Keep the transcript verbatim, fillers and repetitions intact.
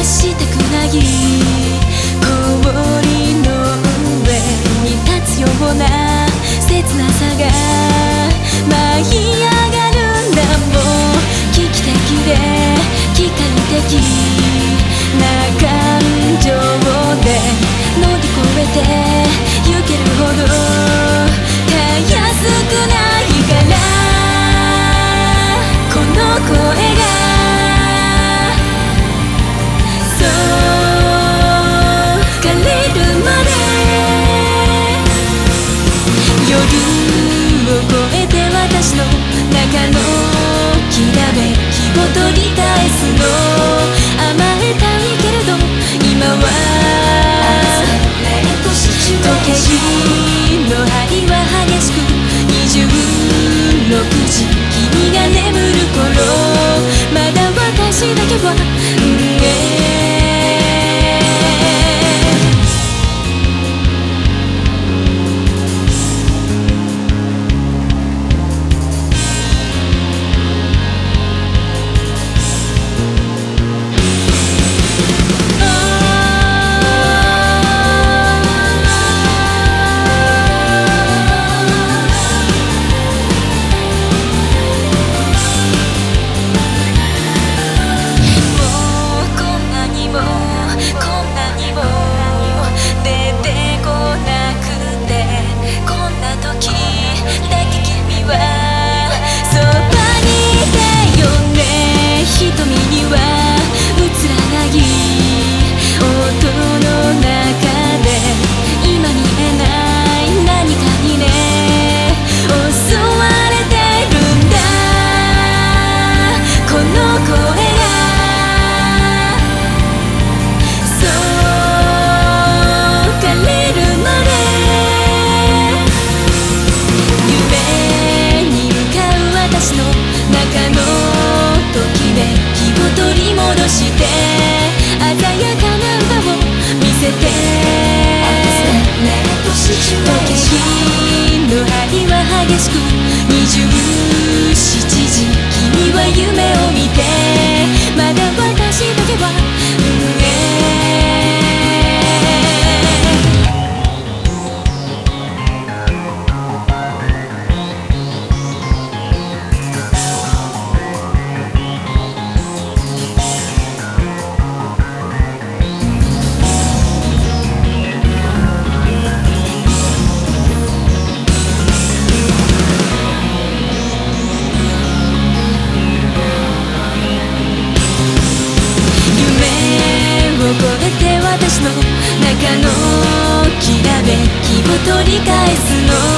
したくない氷の上に立つような切なさが舞い上がるんだ。もう危機的で機械的な感情で乗り越えてゆけるほどたやすくないからこの声がそう枯れるまで夜を越えて私の中のきらめきを取り返すの。甘えたいけれど今は時計の針は激しくにじゅうろくじ君が眠る頃まだ私だけは運営激しくにじゅうしちじ君は夢を見てまだ私だけは運営私の中のきらめきを取り返すの。